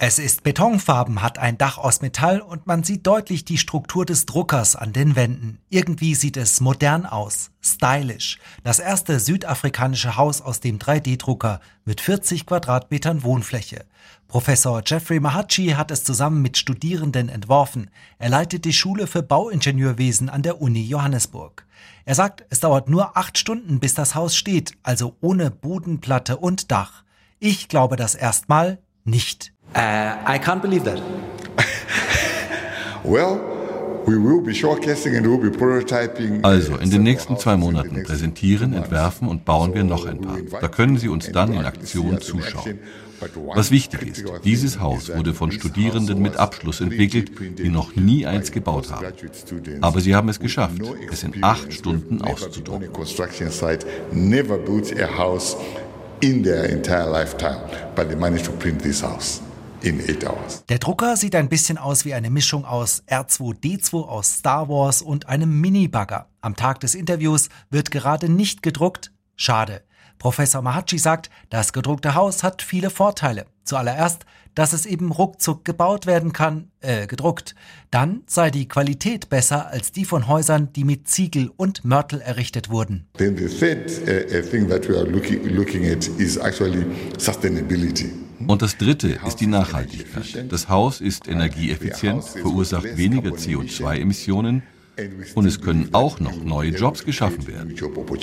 Es ist betonfarben, hat ein Dach aus Metall und man sieht deutlich die Struktur des Druckers an den Wänden. Irgendwie sieht es modern aus, stylisch. Das erste südafrikanische Haus aus dem 3D-Drucker mit 40 Quadratmetern Wohnfläche. Professor Jeffrey Mahatchi hat es zusammen mit Studierenden entworfen. Er leitet die Schule für Bauingenieurwesen an der Uni Johannesburg. Er sagt, es dauert nur 8 Stunden, bis das Haus steht, also ohne Bodenplatte und Dach. Ich glaube das erstmal nicht. I can't believe that. Also, in den nächsten 2 Monaten präsentieren, entwerfen und bauen wir noch ein paar. Da können Sie uns dann in Aktion zuschauen. Was wichtig ist, dieses Haus wurde von Studierenden mit Abschluss entwickelt, die noch nie eins gebaut haben. Aber sie haben es geschafft, es in 8 Stunden auszudrucken. In their entire lifetime, but they managed to print this house in 8 hours. Der Drucker sieht ein bisschen aus wie eine Mischung aus R2-D2 aus Star Wars und einem Mini-Bagger. Am Tag des Interviews wird gerade nicht gedruckt. Schade. Professor Mahatchi sagt, das gedruckte Haus hat viele Vorteile. Zuallererst, dass es eben ruckzuck gebaut werden kann, gedruckt. Dann sei die Qualität besser als die von Häusern, die mit Ziegel und Mörtel errichtet wurden. Then the third thing that we are looking at is actually sustainability. Und das Dritte ist die Nachhaltigkeit. Das Haus ist energieeffizient, verursacht weniger CO2-Emissionen und es können auch noch neue Jobs geschaffen werden.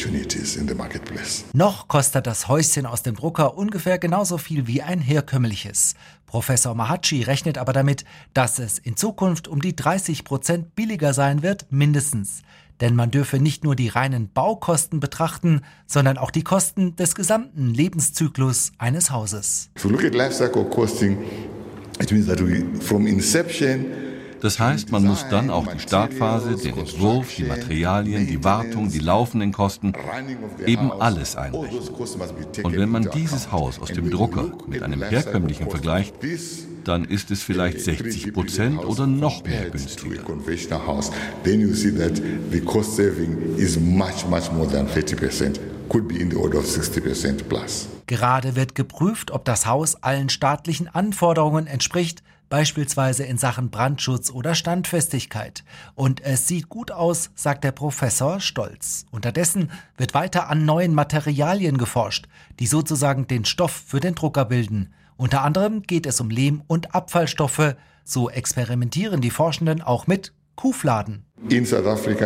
Noch kostet das Häuschen aus dem Drucker ungefähr genauso viel wie ein herkömmliches. Professor Mahatchi rechnet aber damit, dass es in Zukunft um die 30% billiger sein wird, mindestens. Denn man dürfe nicht nur die reinen Baukosten betrachten, sondern auch die Kosten des gesamten Lebenszyklus eines Hauses. If we look at life cycle costing, it means that from inception. Das heißt, man muss dann auch die Startphase, den Entwurf, die Materialien, die Wartung, die laufenden Kosten, eben alles einrechnen. Und wenn man dieses Haus aus dem Drucker mit einem herkömmlichen vergleicht, dann ist es vielleicht 60% oder noch mehr günstiger. Then you see that the cost saving is much more than 30%. Could be in the order of 60% plus. Gerade wird geprüft, ob das Haus allen staatlichen Anforderungen entspricht, beispielsweise in Sachen Brandschutz oder Standfestigkeit. Und es sieht gut aus, sagt der Professor stolz. Unterdessen wird weiter an neuen Materialien geforscht, die sozusagen den Stoff für den Drucker bilden. Unter anderem geht es um Lehm- und Abfallstoffe. So experimentieren die Forschenden auch mit Kuhfladen. In Südafrika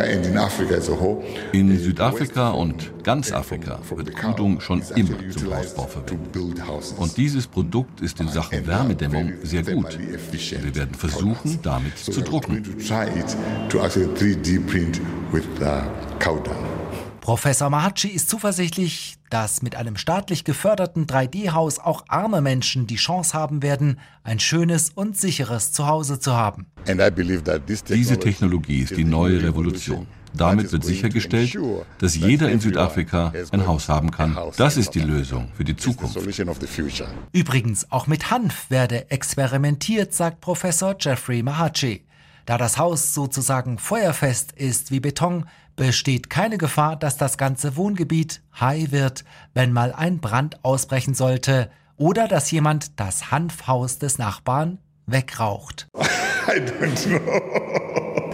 und ganz Afrika wird Kudung schon immer zum Hausbau verwendet. Und dieses Produkt ist in Sachen Wärmedämmung sehr gut. Wir werden versuchen, damit zu drucken. Professor Mahatchi ist zuversichtlich, dass mit einem staatlich geförderten 3D-Haus auch arme Menschen die Chance haben werden, ein schönes und sicheres Zuhause zu haben. Diese Technologie ist die neue Revolution. Damit wird sichergestellt, dass jeder in Südafrika ein Haus haben kann. Das ist die Lösung für die Zukunft. Übrigens, auch mit Hanf werde experimentiert, sagt Professor Jeffrey Mahatchi. Da das Haus sozusagen feuerfest ist wie Beton, besteht keine Gefahr, dass das ganze Wohngebiet high wird, wenn mal ein Brand ausbrechen sollte oder dass jemand das Hanfhaus des Nachbarn wegraucht. I don't know.